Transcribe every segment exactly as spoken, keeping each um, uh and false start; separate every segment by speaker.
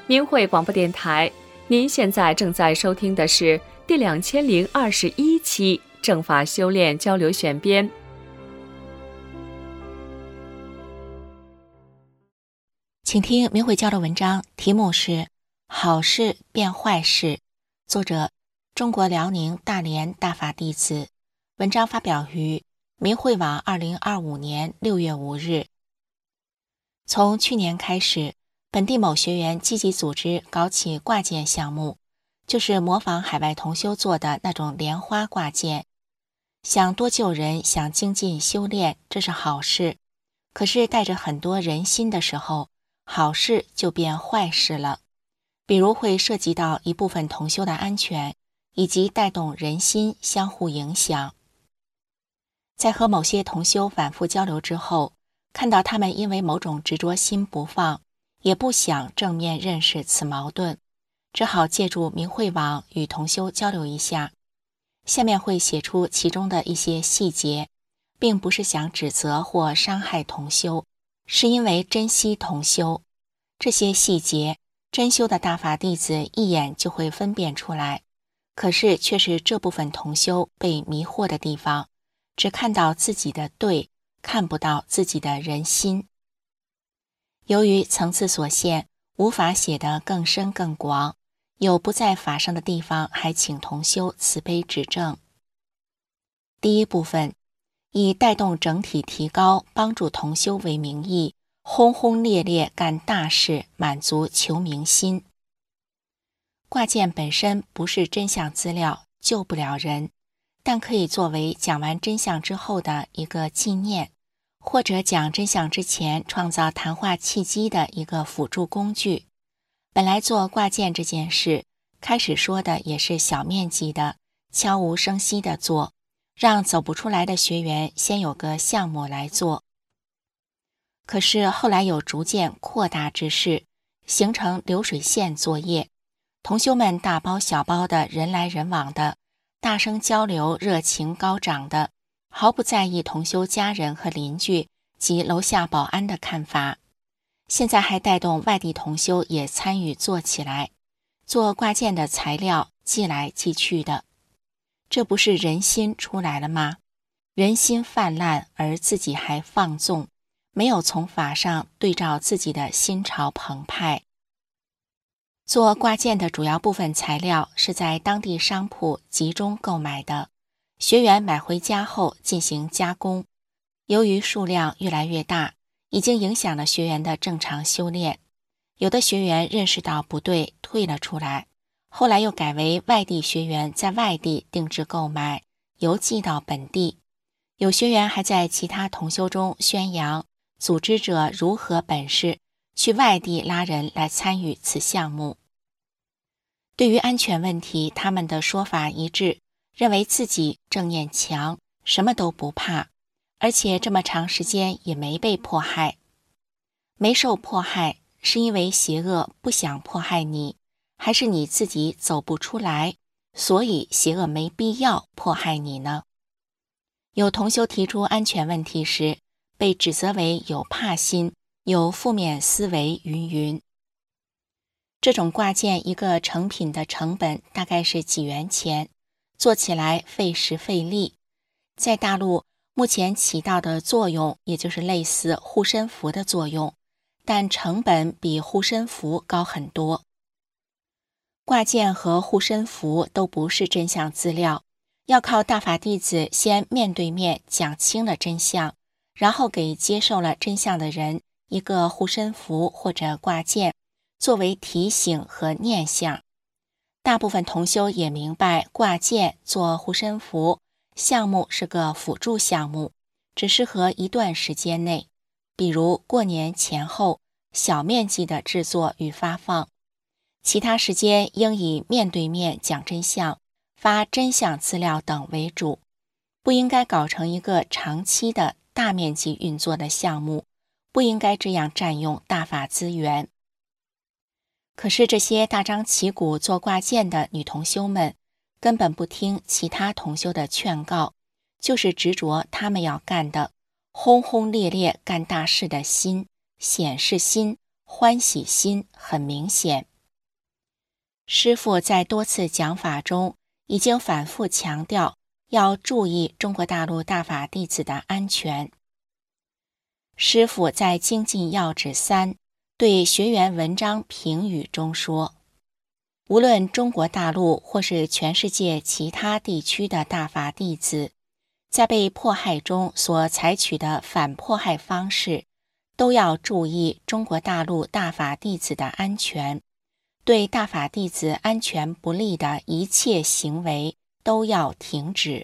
Speaker 1: 明慧广播电台，您现在正在收听的是第两千零二十一期正法修炼交流选编。
Speaker 2: 请听明慧教的文章，题目是好事变坏事，作者中国辽宁大连大法弟子，文章发表于明慧网二零二五年六月五日。从去年开始，本地某学员积极组织搞起挂件项目，就是模仿海外同修做的那种莲花挂件。想多救人，想精进修炼，这是好事。可是带着很多人心的时候，好事就变坏事了。比如会涉及到一部分同修的安全，以及带动人心相互影响。在和某些同修反复交流之后，看到他们因为某种执着心不放，也不想正面认识此矛盾，只好借助明慧网与同修交流一下。下面会写出其中的一些细节，并不是想指责或伤害同修，是因为珍惜同修。这些细节，真修的大法弟子一眼就会分辨出来，可是却是这部分同修被迷惑的地方，只看到自己的对，看不到自己的人心。由于层次所限，无法写得更深更广，有不在法上的地方，还请同修慈悲指正。第一部分，以带动整体提高、帮助同修为名义，轰轰烈烈干大事，满足求名心。挂件本身不是真相资料，救不了人，但可以作为讲完真相之后的一个纪念，或者讲真相之前创造谈话契机的一个辅助工具。本来做挂件这件事，开始说的也是小面积的，悄无声息的做，让走不出来的学员先有个项目来做。可是后来有逐渐扩大之势，形成流水线作业，同修们大包小包的，人来人往的，大声交流，热情高涨的，毫不在意同修家人和邻居及楼下保安的看法。现在还带动外地同修也参与做起来，做挂件的材料寄来寄去的，这不是人心出来了吗？人心泛滥，而自己还放纵，没有从法上对照自己的心潮澎湃。做挂件的主要部分材料是在当地商铺集中购买的，学员买回家后进行加工。由于数量越来越大，已经影响了学员的正常修炼。有的学员认识到不对，退了出来，后来又改为外地学员在外地定制购买，邮寄到本地。有学员还在其他同修中宣扬组织者如何本事，去外地拉人来参与此项目。对于安全问题，他们的说法一致，认为自己正念强，什么都不怕，而且这么长时间也没被迫害。没受迫害，是因为邪恶不想迫害你，还是你自己走不出来，所以邪恶没必要迫害你呢？有同修提出安全问题时，被指责为有怕心，有负面思维云云。这种挂件一个成品的成本大概是几元钱，做起来费时费力。在大陆目前起到的作用也就是类似护身符的作用，但成本比护身符高很多。挂件和护身符都不是真相资料，要靠大法弟子先面对面讲清了真相，然后给接受了真相的人一个护身符或者挂件，作为提醒和念想。大部分同修也明白挂件做护身符项目是个辅助项目，只适合一段时间内，比如过年前后小面积的制作与发放，其他时间应以面对面讲真相、发真相资料等为主，不应该搞成一个长期的大面积运作的项目，不应该这样占用大法资源。可是这些大张旗鼓做挂件的女同修们，根本不听其他同修的劝告，就是执着他们要干的，轰轰烈烈干大事的心、显示心、欢喜心很明显。 师父在多次讲法中已经反复强调要注意中国大陆大法弟子的安全。师父在精进要旨三对学员文章评语中说，无论中国大陆或是全世界其他地区的大法弟子，在被迫害中所采取的反迫害方式，都要注意中国大陆大法弟子的安全，对大法弟子安全不利的一切行为都要停止。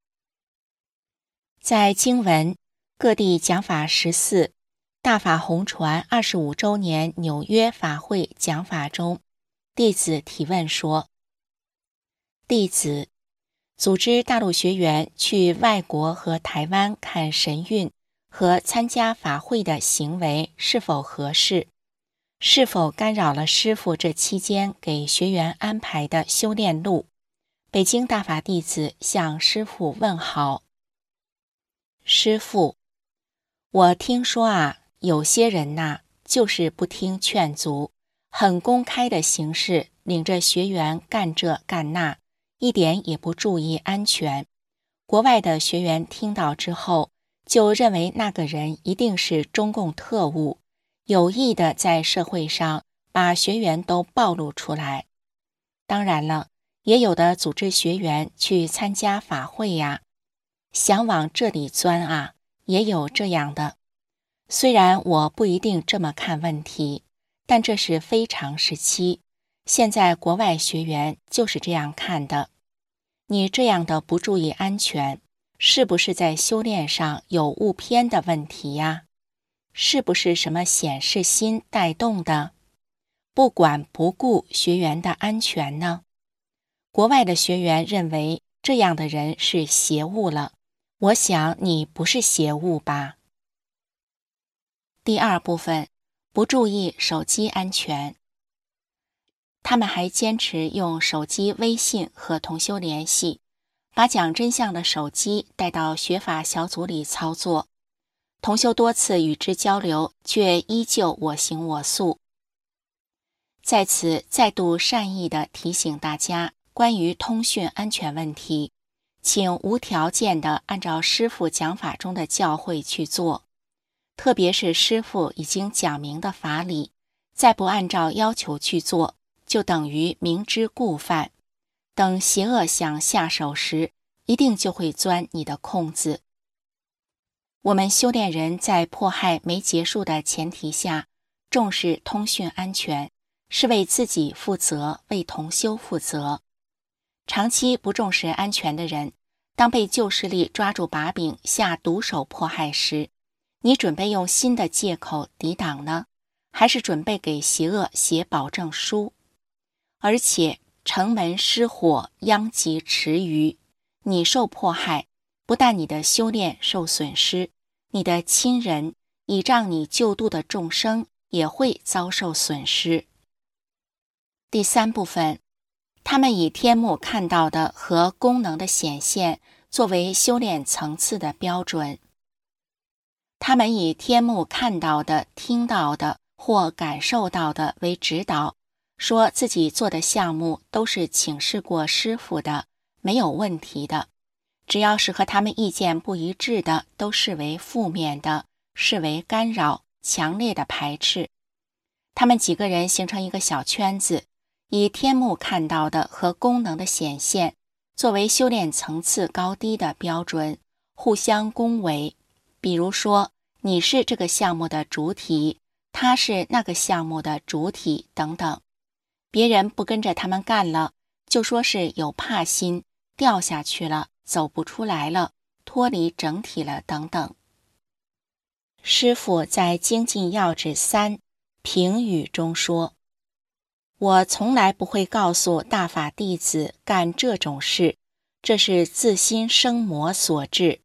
Speaker 2: 在经文各地讲法十四大法红传二十五周年纽约法会讲法中，弟子提问说，弟子组织大陆学员去外国和台湾看神韵和参加法会的行为是否合适？是否干扰了师父这期间给学员安排的修炼路？北京大法弟子向师父问好。师父，我听说啊，有些人呐，就是不听劝阻，很公开的形式领着学员干这干那，一点也不注意安全。国外的学员听到之后，就认为那个人一定是中共特务，有意的在社会上把学员都暴露出来。当然了，也有的组织学员去参加法会呀，想往这里钻啊，也有这样的。虽然我不一定这么看问题，但这是非常时期，现在国外学员就是这样看的。你这样的不注意安全，是不是在修炼上有误偏的问题呀？是不是什么显示心带动的？不管不顾学员的安全呢？国外的学员认为这样的人是邪物了，我想你不是邪物吧？第二部分，不注意手机安全。他们还坚持用手机微信和同修联系，把讲真相的手机带到学法小组里操作。同修多次与之交流，却依旧我行我素。在此再度善意地提醒大家，关于通讯安全问题，请无条件地按照师父讲法中的教诲去做。特别是师父已经讲明的法理，再不按照要求去做，就等于明知故犯。等邪恶想下手时，一定就会钻你的空子。我们修炼人在迫害没结束的前提下，重视通讯安全，是为自己负责，为同修负责。长期不重视安全的人，当被旧势力抓住把柄下毒手迫害时，你准备用新的借口抵挡呢，还是准备给邪恶写保证书？而且城门失火，殃及池鱼，你受迫害，不但你的修炼受损失，你的亲人倚仗你救度的众生也会遭受损失。第三部分，他们以天目看到的和功能的显现作为修炼层次的标准。他们以天目看到的、听到的或感受到的为指导，说自己做的项目都是请示过师父的，没有问题的。只要是和他们意见不一致的，都视为负面的，视为干扰，强烈的排斥。他们几个人形成一个小圈子，以天目看到的和功能的显现作为修炼层次高低的标准，互相恭维。比如说，你是这个项目的主体，他是那个项目的主体等等。别人不跟着他们干了，就说是有怕心，掉下去了，走不出来了，脱离整体了等等。师父在精进要旨三评语中说，我从来不会告诉大法弟子干这种事，这是自心生魔所致。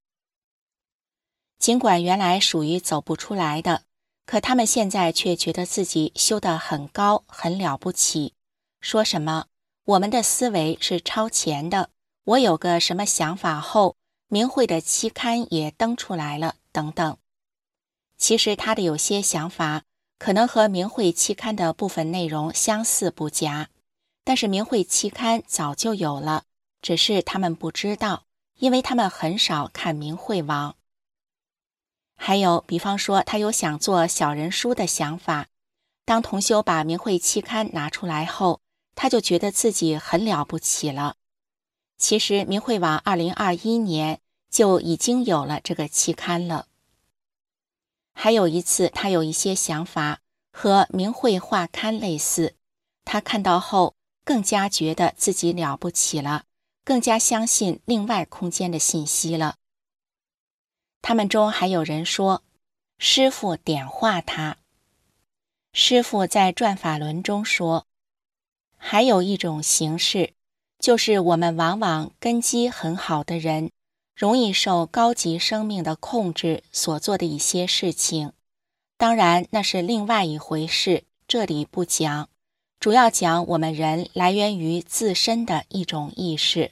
Speaker 2: 尽管原来属于走不出来的，可他们现在却觉得自己修得很高，很了不起，说什么我们的思维是超前的，我有个什么想法后，明慧的期刊也登出来了等等。其实他的有些想法可能和明慧期刊的部分内容相似不佳， 但是明慧期刊早就有了，只是他们不知道，因为他们很少看明慧网。还有比方说他有想做小人书的想法，当同修把明慧期刊拿出来后，他就觉得自己很了不起了。其实明慧网二零二一年就已经有了这个期刊了。还有一次他有一些想法和明慧画刊类似，他看到后更加觉得自己了不起了，更加相信另外空间的信息了。他们中还有人说，师父点化他。师父在转法轮中说，还有一种形式，就是我们往往根基很好的人，容易受高级生命的控制所做的一些事情。当然那是另外一回事，这里不讲，主要讲我们人来源于自身的一种意识。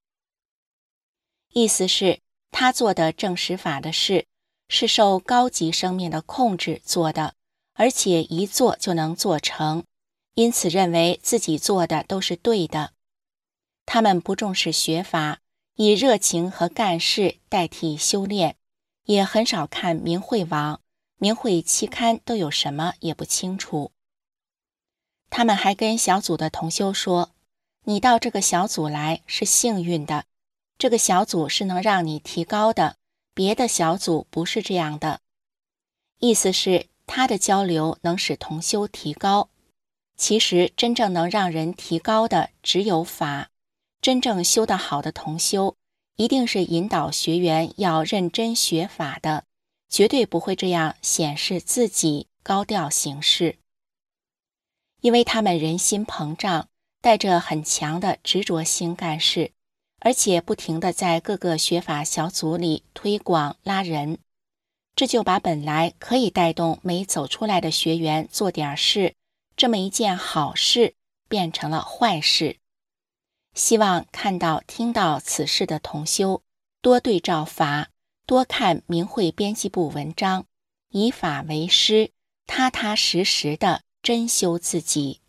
Speaker 2: 意思是他做的正实法的事是受高级生命的控制做的，而且一做就能做成，因此认为自己做的都是对的。他们不重视学法，以热情和干事代替修炼，也很少看明慧网、明慧期刊都有什么也不清楚。他们还跟小组的同修说，你到这个小组来是幸运的，这个小组是能让你提高的，别的小组不是这样的。意思是他的交流能使同修提高。其实真正能让人提高的只有法，真正修得好的同修一定是引导学员要认真学法的，绝对不会这样显示自己高调行事。因为他们人心膨胀，带着很强的执着心干事，而且不停地在各个学法小组里推广拉人，这就把本来可以带动没走出来的学员做点事，这么一件好事变成了坏事。希望看到听到此事的同修多对照法，多看明慧编辑部文章，以法为师，踏踏实实地真修自己。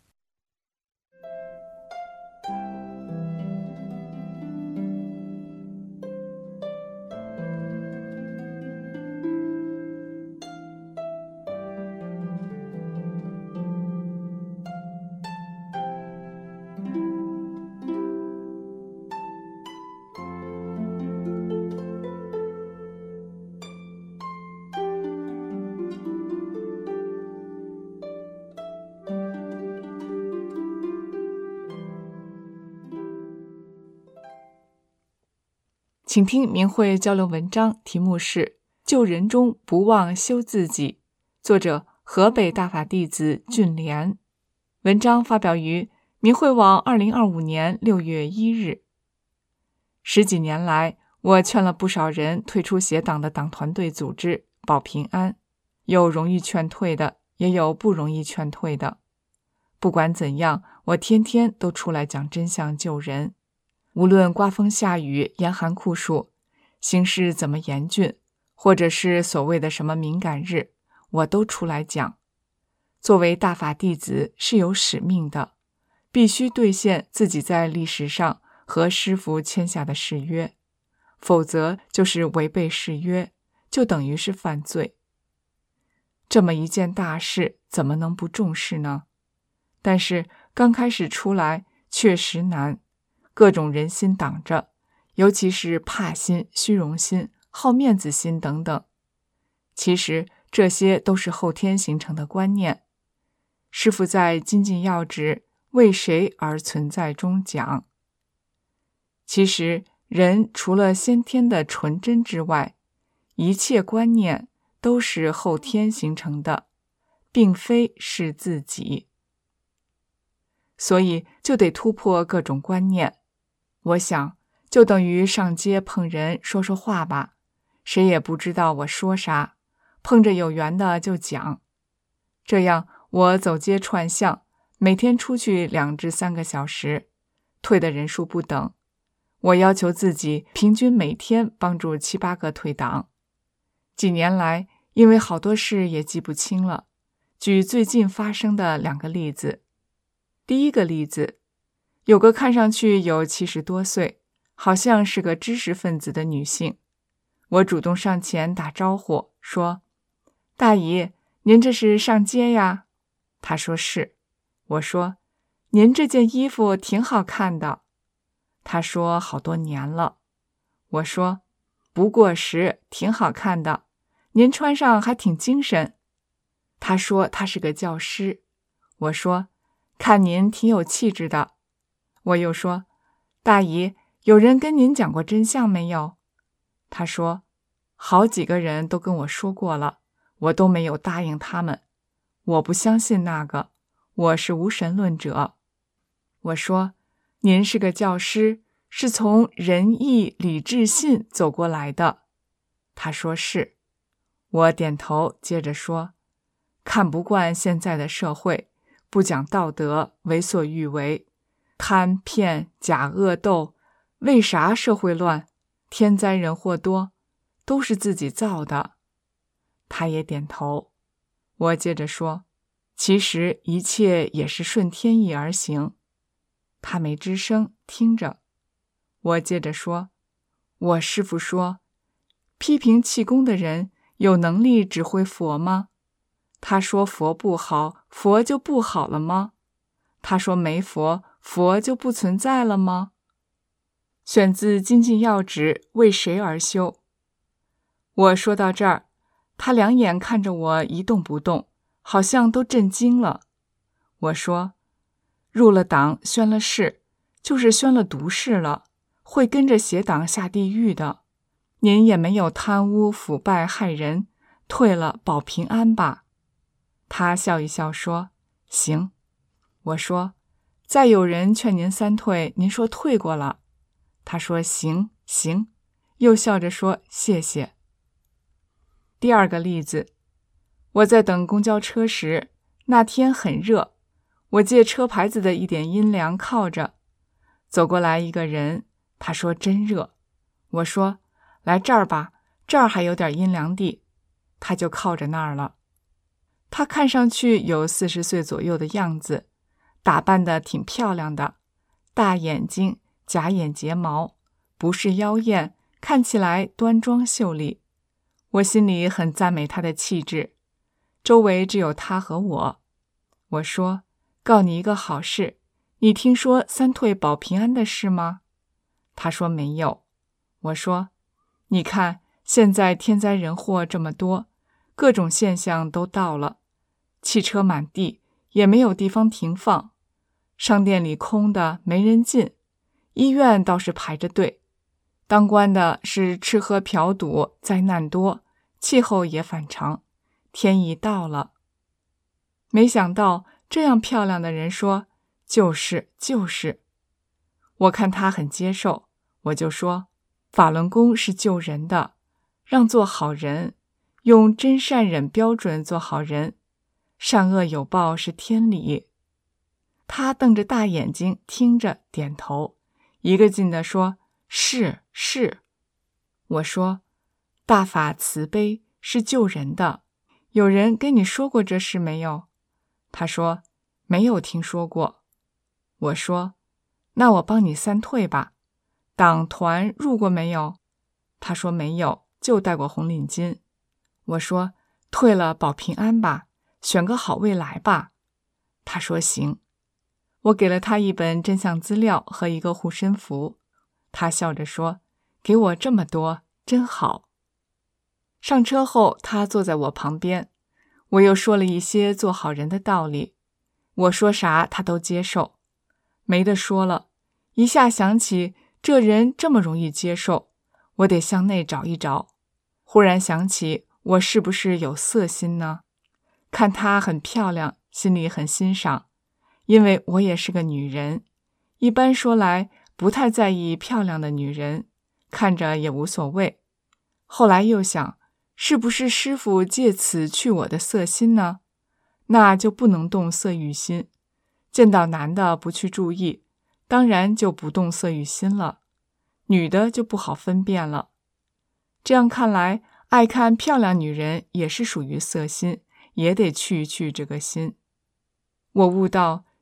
Speaker 3: 请听明慧交流文章，题目是《救人中不忘修自己》，作者河北大法弟子俊莲。文章发表于明慧网二零二五年六月一日。十几年来，我劝了不少人退出邪党的党团队组织，保平安，有容易劝退的，也有不容易劝退的。不管怎样，我天天都出来讲真相救人。无论刮风下雨、严寒酷暑，形势怎么严峻，或者是所谓的什么敏感日，我都出来讲。作为大法弟子是有使命的，必须兑现自己在历史上和师父签下的誓约，否则就是违背誓约，就等于是犯罪。这么一件大事，怎么能不重视呢？但是刚开始出来确实难，各种人心挡着，尤其是怕心、虚荣心、好面子心等等。其实这些都是后天形成的观念。师父在《精进要旨为谁而存在》中讲，其实人除了先天的纯真之外，一切观念都是后天形成的，并非是自己。所以就得突破各种观念。我想就等于上街碰人说说话吧，谁也不知道我说啥，碰着有缘的就讲。这样我走街串巷，每天出去两至三个小时，退的人数不等。我要求自己平均每天帮助七八个退党。几年来，因为好多事也记不清了，举最近发生的两个例子。第一个例子， 有个看上去有七十多岁，好像是个知识分子的女性。我主动上前打招呼，说：大姨，您这是上街呀？她说是。我说：您这件衣服挺好看的。她说好多年了。我说：不过时，挺好看的，您穿上还挺精神。她说她是个教师。我说：看您挺有气质的。我又说：大姨，有人跟您讲过真相没有？她说：好几个人都跟我说过了，我都没有答应他们。我不相信那个，我是无神论者。我说：您是个教师，是从仁义礼智信走过来的。她说是。我点头，接着说：看不惯现在的社会，不讲道德，为所欲为，贪骗假恶斗，为啥社会乱？天灾人祸多，都是自己造的。他也点头。我接着说：其实一切也是顺天意而行。他没吱声，听着。我接着说：我师父说，批评气功的人有能力指挥佛吗？他说佛不好，佛就不好了吗？他说没佛，佛就不存在了吗？选自《精进要旨》，为谁而修？我说到这儿，他两眼看着我一动不动，好像都震惊了。我说：入了党，宣了誓，就是宣了毒誓了，会跟着邪党下地狱的。您也没有贪污腐败害人，退了保平安吧。他笑一笑说：行。我说：再有人劝您三退，您说退过了。他说行行，又笑着说谢谢。第二个例子，我在等公交车时，那天很热，我借车牌子的一点阴凉靠着，走过来一个人，他说真热。我说来这儿吧，这儿还有点阴凉地。他就靠着那儿了。他看上去有四十岁左右的样子，打扮得挺漂亮的，大眼睛，假眼睫毛，不是妖艳，看起来端庄秀丽。我心里很赞美他的气质。周围只有他和我。我说：告你一个好事，你听说三退保平安的事吗？他说没有。我说：你看现在天灾人祸这么多，各种现象都到了，汽车满地，也没有地方停放，商店里空的没人进，医院倒是排着队，当官的是吃喝嫖赌，灾难多，气候也反常，天意到了。没想到这样漂亮的人说就是就是。我看他很接受，我就说法轮功是救人的，让做好人，用真善忍标准做好人，善恶有报是天理。他瞪着大眼睛听着，点头，一个劲地说是是。我说大法慈悲是救人的，有人跟你说过这事没有？他说没有听说过。我说那我帮你三退吧，党团入过没有？他说没有，就戴过红领巾。我说退了保平安吧，选个好未来吧。他说行。我给了他一本真相资料和一个护身符，他笑着说给我这么多，真好。上车后，他坐在我旁边，我又说了一些做好人的道理，我说啥他都接受。没得说了，一下想起这人这么容易接受，我得向内找一找。忽然想起我是不是有色心呢？看她很漂亮，心里很欣赏，因为我也是个女人，一般说来不太在意漂亮的女人，看着也无所谓。后来又想，是不是师父借此去我的色心呢？那就不能动色欲心，见到男的不去注意，当然就不动色欲心了，女的就不好分辨了。这样看来，爱看漂亮女人也是属于色心，也得去一去这个心。我悟到，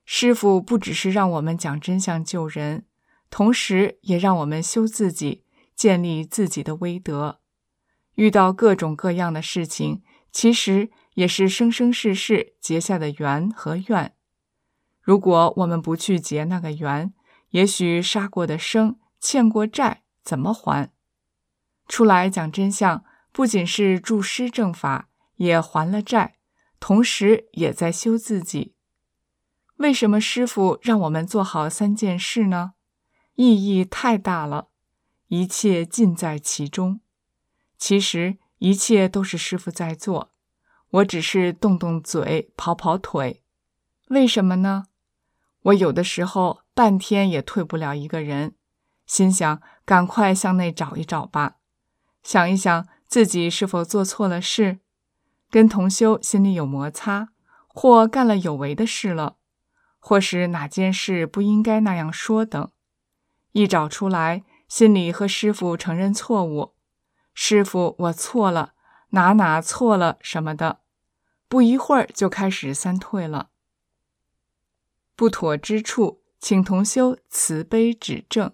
Speaker 3: 师父不只是让我们讲真相救人，同时也让我们修自己，建立自己的威德。遇到各种各样的事情，其实也是生生世世结下的缘和愿。如果我们不去结那个缘，也许杀过的生，欠过债，怎么还？出来讲真相，不仅是助师正法，也还了债，同时也在修自己。为什么师父让我们做好三件事呢？意义太大了，一切尽在其中。其实一切都是师父在做，我只是动动嘴，跑跑腿。为什么呢？我有的时候半天也退不了一个人，心想赶快向内找一找吧，想一想自己是否做错了事，跟同修心里有摩擦，或干了有为的事了，或是哪件事不应该那样说等。一找出来，心里和师父承认错误，师父我错了，哪哪错了什么的，不一会儿就开始三退了。不妥之处，请同修慈悲指正。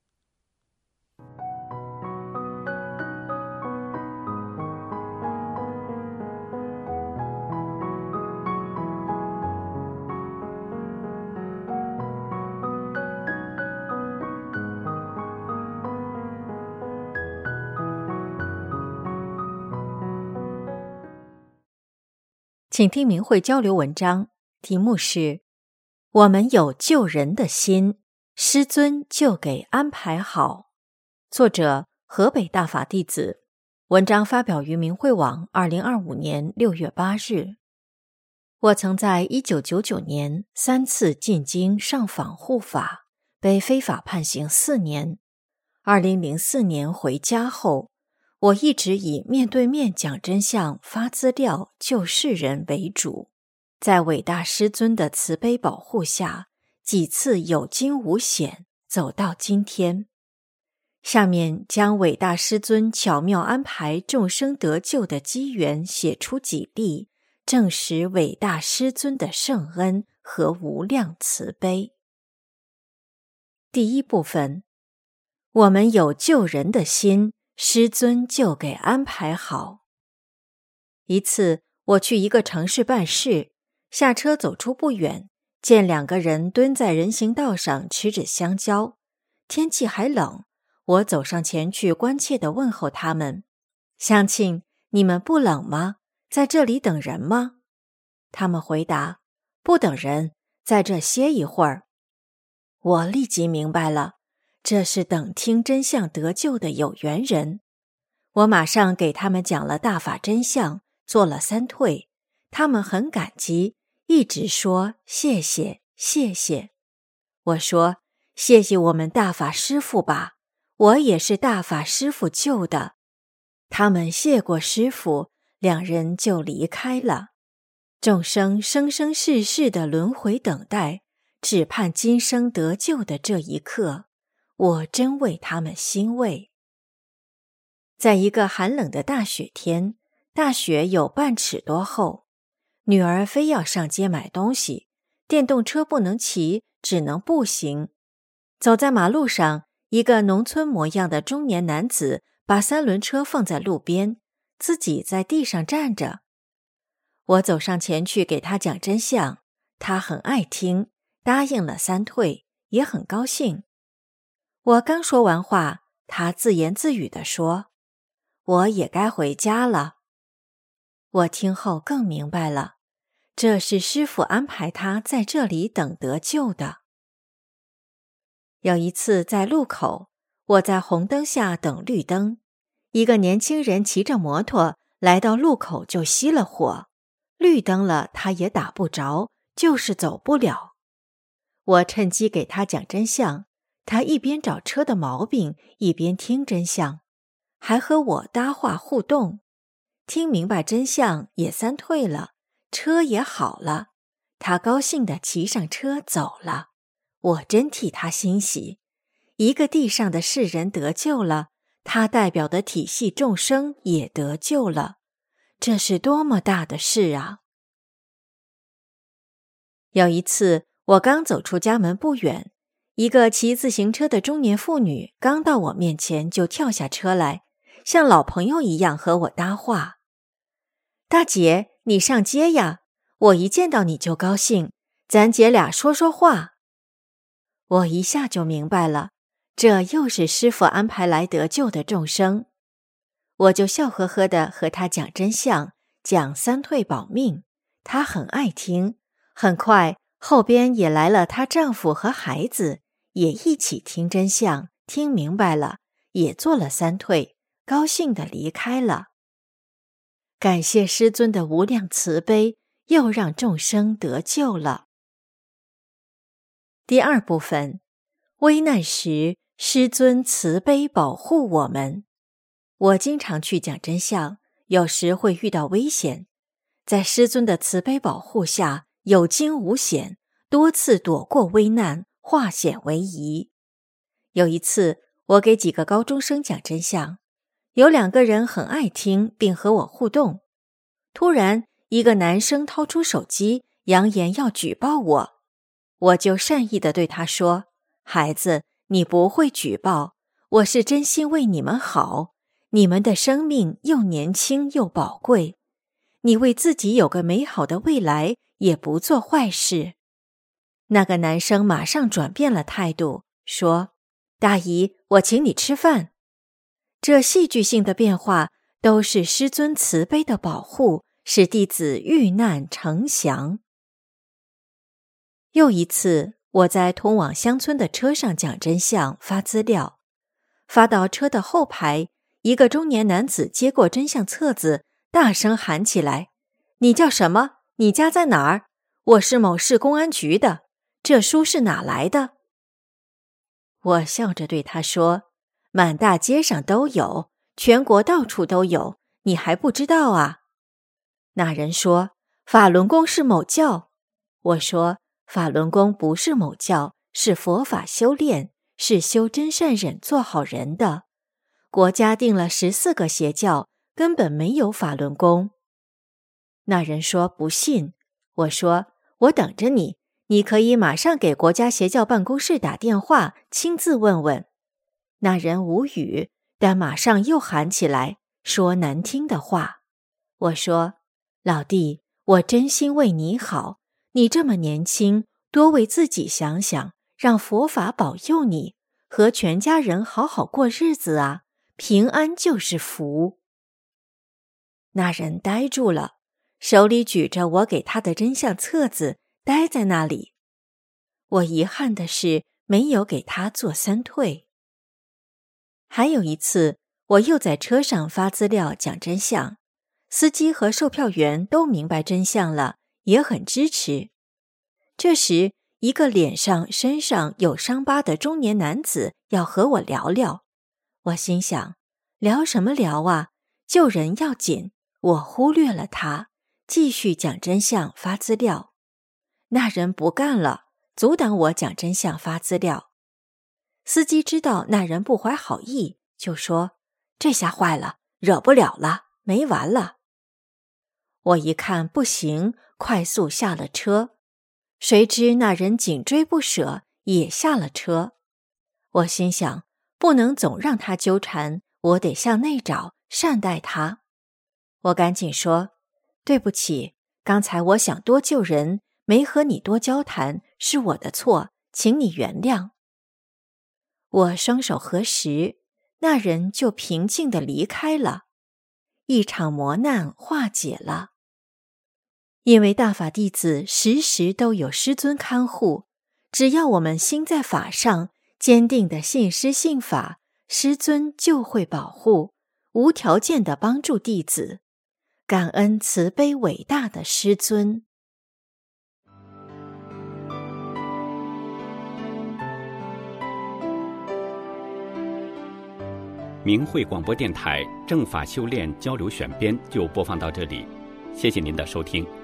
Speaker 2: 请听明慧交流文章，题目是我们有救人的心，师尊就给安排好。作者河北大法弟子，文章发表于明慧网二零二五年六月八日。我曾在一九九九年三次进京上访护法，被非法判刑四年。二零零四年回家后，我一直以面对面讲真相、发资料、救世人为主。在伟大师尊的慈悲保护下，几次有惊无险，走到今天。下面将伟大师尊巧妙安排众生得救的机缘写出几例，证实伟大师尊的圣恩和无量慈悲。第一部分，我们有救人的心，师尊就给安排好。一次，我去一个城市办事，下车走出不远，见两个人蹲在人行道上吃着香蕉。天气还冷，我走上前去关切地问候他们：乡亲，你们不冷吗？在这里等人吗？他们回答：不等人，在这歇一会儿。我立即明白了，这是等听真相得救的有缘人。我马上给他们讲了大法真相，做了三退，他们很感激，一直说谢谢谢谢。我说谢谢我们大法师父吧，我也是大法师父救的。他们谢过师父，两人就离开了。众生生生世世的轮回等待，只盼今生得救的这一刻，我真为他们欣慰。在一个寒冷的大雪天，大雪有半尺多厚，女儿非要上街买东西，电动车不能骑，只能步行。走在马路上，一个农村模样的中年男子把三轮车放在路边，自己在地上站着。我走上前去给他讲真相，他很爱听，答应了三退，也很高兴。我刚说完话，他自言自语地说：我也该回家了。我听后更明白了，这是师父安排他在这里等得救的。有一次在路口，我在红灯下等绿灯，一个年轻人骑着摩托来到路口就熄了火，绿灯了他也打不着，就是走不了。我趁机给他讲真相，他一边找车的毛病，一边听真相，还和我搭话互动。听明白真相也三退了，车也好了，他高兴地骑上车走了。我真替他欣喜，一个地上的世人得救了，他代表的体系众生也得救了，这是多么大的事啊！有一次
Speaker 4: 我刚走出家门不远，一个骑自行车的中年妇女刚到我面前就跳下车来，像老朋友一样和我搭话。大姐，你上街呀？我一见到你就高兴，咱姐俩说说话。我一下就明白了，这又是师父安排来得救的众生。我就笑呵呵地和她讲真相，讲三退保命，她很爱听。很快后边也来了她丈夫和孩子，也一起听真相，听明白了，也做了三退，高兴地离开了。感谢师尊的无量慈悲，又让众生得救了。第二部分，危难时师尊慈悲保护我们。我经常去讲真相，有时会遇到危险，在师尊的慈悲保护下，有惊无险，多次躲过危难，化险为夷。有一次，我给几个高中生讲真相，有两个人很爱听，并和我互动。突然，一个男生掏出手机，扬言要举报我。我就善意地对他说：孩子，你不会举报，我是真心为你们好，你们的生命又年轻又宝贵，你为自己有个美好的未来，也不做坏事。那个男生马上转变了态度，说：大姨，我请你吃饭。这戏剧性的变化都是师尊慈悲的保护，使弟子遇难成祥。又一次，我在通往乡村的车上讲真相，发资料，发到车的后排，一个中年男子接过真相册子，大声喊起来：你叫什么？你家在哪儿？我是某市公安局的，这书是哪来的？我笑着对他说：满大街上都有，全国到处都有，你还不知道啊？那人说：法轮功是某教。我说：法轮功不是某教，是佛法修炼，是修真善忍做好人的。国家定了十四个邪教，根本没有法轮功。那人说不信。我说：我等着你，你可以马上给国家邪教办公室打电话，亲自问问。那人无语，但马上又喊起来，说难听的话。我说：老弟，我真心为你好，你这么年轻，多为自己想想，让佛法保佑你，和全家人好好过日子啊，平安就是福。那人呆住了，手里举着我给他的真相册子，呆在那里。我遗憾的是，没有给他做三退。还有一次，我又在车上发资料讲真相，司机和售票员都明白真相了，也很支持。这时，一个脸上身上有伤疤的中年男子要和我聊聊。我心想，聊什么聊啊？救人要紧。我忽略了他，继续讲真相发资料。那人不干了，阻挡我讲真相发资料。司机知道那人不怀好意，就说：这下坏了，惹不了了，没完了。我一看不行，快速下了车。谁知那人紧追不舍，也下了车。我心想，不能总让他纠缠，我得向内找，善待他。我赶紧说：对不起，刚才我想多救人，没和你多交谈，是我的错，请你原谅。我双手合十，那人就平静地离开了。一场磨难化解了。因为大法弟子时时都有师尊看护，只要我们心在法上，坚定地信师信法，师尊就会保护，无条件地帮助弟子。感恩慈悲伟大的师尊。
Speaker 5: 明慧广播电台正法修炼交流选编就播放到这里，谢谢您的收听。